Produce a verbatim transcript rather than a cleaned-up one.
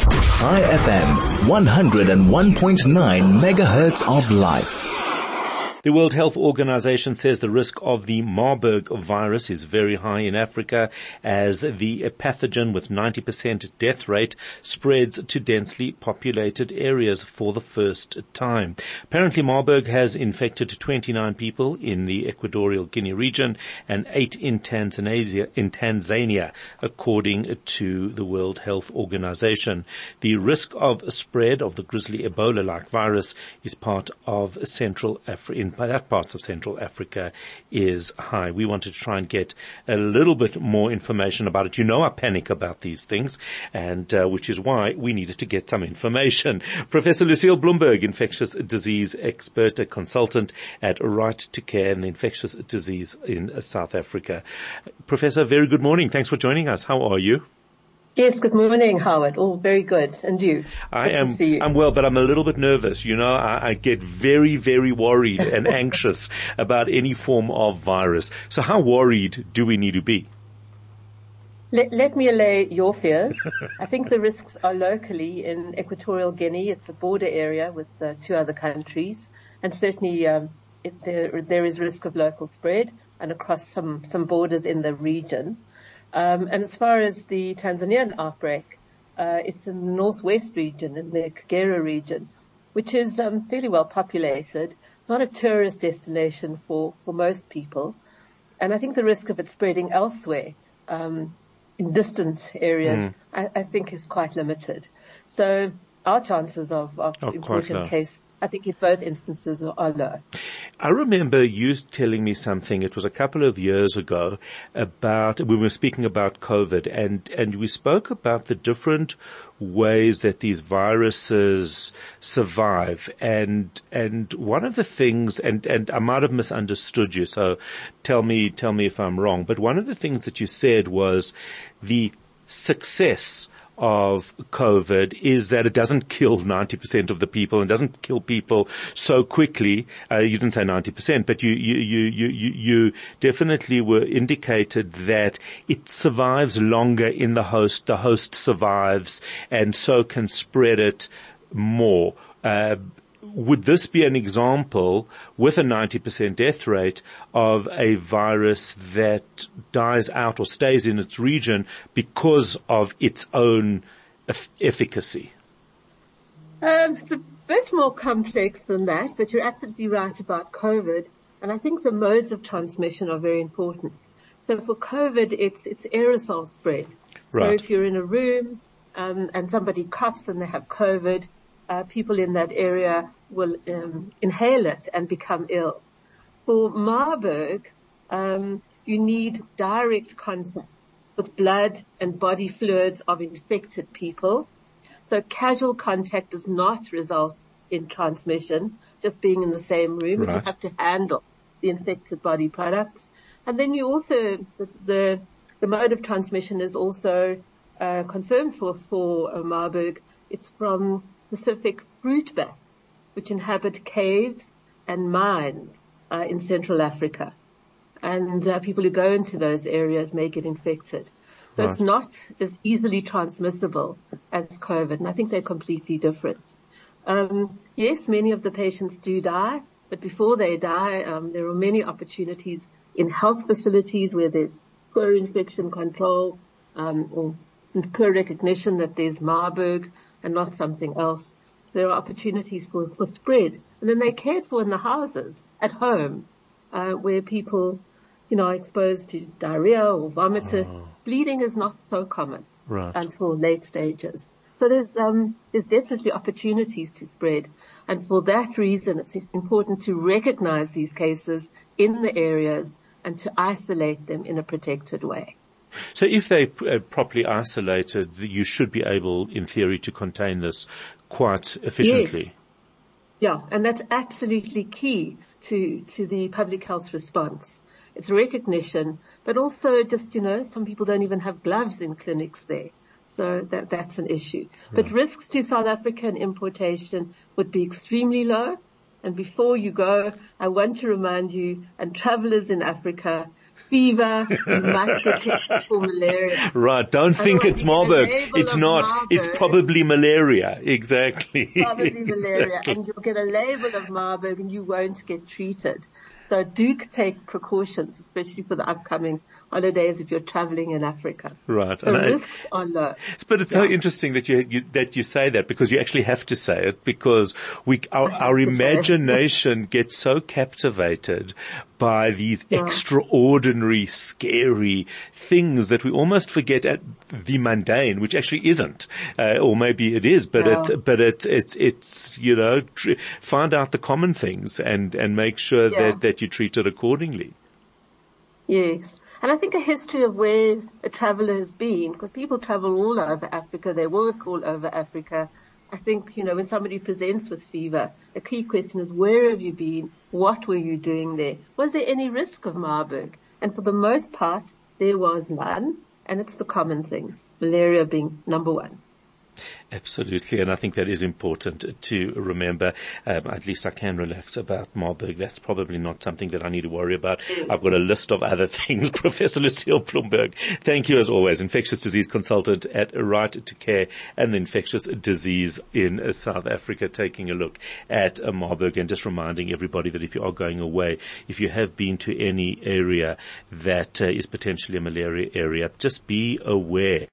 High F M, one oh one point nine megahertz of life. The World Health Organization says the risk of the Marburg virus is very high in Africa as the pathogen with ninety percent death rate spreads to densely populated areas for the first time. Apparently Marburg has infected twenty-nine people in the Equatorial Guinea region and eight in Tanzania, in Tanzania, according to the World Health Organization. The risk of spread of the grisly Ebola-like virus is part of Central Africa. By that parts of Central Africa is high. We wanted to try and get a little bit more information about it. You know I panic about these things, and uh, which is why we needed to get some information. Professor Lucille Bloomberg, infectious disease expert, a consultant at Right to Care and infectious disease in uh, South Africa. Professor, very good morning. Thanks for joining us. How are you? Yes, good morning, Howard. All very good. And you? I good am, to see you. I'm well, but I'm a little bit nervous. You know, I, I get very, very worried and anxious about any form of virus. So how worried do we need to be? Let, let me allay your fears. I think the risks are locally in Equatorial Guinea. It's a border area with uh, two other countries. And certainly, um, it, there, there is risk of local spread and across some, some borders in the region. Um, and as far as the Tanzanian outbreak, uh, it's in the northwest region, in the Kagera region, which is um, fairly well populated. It's not a tourist destination for, for most people. And I think the risk of it spreading elsewhere, um, in distant areas, mm. I, I think is quite limited. So our chances of, of oh, important case, I think in both instances are low. I remember you telling me something, it was a couple of years ago, about, we were speaking about COVID, and, and we spoke about the different ways that these viruses survive. And, and one of the things, and, and I might have misunderstood you, so tell me, tell me if I'm wrong, but one of the things that you said was the success of COVID is that it doesn't kill ninety percent of the people and doesn't kill people so quickly. Uh, you didn't say ninety percent, but you, you, you, you, you definitely were indicated that it survives longer in the host. The host survives and so can spread it more. Uh, Would this be an example with a ninety percent death rate of a virus that dies out or stays in its region because of its own eff- efficacy? Um, it's a bit more complex than that, but you're absolutely right about COVID. And I think the modes of transmission are very important. So for COVID, it's, it's aerosol spread. Right. So if you're in a room, um, and somebody coughs and they have COVID, Uh, people in that area will um, inhale it and become ill. For Marburg, um, you need direct contact with blood and body fluids of infected people. So casual contact does not result in transmission, just being in the same room. Right. But you have to handle the infected body products. And then you also, the, the, the mode of transmission is also uh, confirmed for, for uh, Marburg. It's from specific fruit bats, which inhabit caves and mines uh, in Central Africa. And uh, people who go into those areas may get infected. So right. It's not as easily transmissible as COVID, and I think they're completely different. Um, yes, many of the patients do die, but before they die, um, there are many opportunities in health facilities where there's poor infection control, um, or poor recognition that there's Marburg and not something else. There are opportunities for, for spread. And then they're cared for in the houses, at home, uh, where people, you know, are exposed to diarrhea or vomitus. Oh. Bleeding is not so common right. until late stages. So there's, um, there's definitely opportunities to spread. And for that reason, it's important to recognize these cases in the areas and to isolate them in a protected way. So if they are properly isolated, you should be able, in theory, to contain this quite efficiently. Yes. Yeah, and that's absolutely key to, to the public health response. It's recognition, but also just, you know, some people don't even have gloves in clinics there. So that, that's an issue. Right. But risks to South African importation would be extremely low. And before you go, I want to remind you, and travelers in Africa, fever, you must get tested for malaria. Right. Don't think Otherwise it's you get a Marburg. label It's of not. It's Marburg. probably malaria. Exactly. Probably malaria. Exactly. And you'll get a label of Marburg and you won't get treated. So do take precautions, especially for the upcoming holidays if you're traveling in Africa. Right. So And I- risks are low. But it's so Yeah. interesting that you, you that you say that, because you actually have to say it, because we our, have our to say it. imagination gets so captivated by these Yeah. extraordinary, scary things that we almost forget at the mundane, which actually isn't, uh, or maybe it is, but Yeah. it but it it's it's you know tr- find out the common things and and make sure Yeah. that that you treat it accordingly. Yes. And I think a history of where a traveler has been, because people travel all over Africa, they work all over Africa. I think, you know, when somebody presents with fever, a key question is, where have you been? What were you doing there? Was there any risk of Marburg? And for the most part, there was none. And it's the common things, malaria being number one. Absolutely, and I think that is important to remember. Um, at least I can relax about Marburg. That's probably not something that I need to worry about. I've got a list of other things. Professor Lucille Blumberg, thank you as always. Infectious disease consultant at Right to Care and the infectious disease in uh, South Africa, taking a look at uh, Marburg, and just reminding everybody that if you are going away, if you have been to any area that uh, is potentially a malaria area, just be aware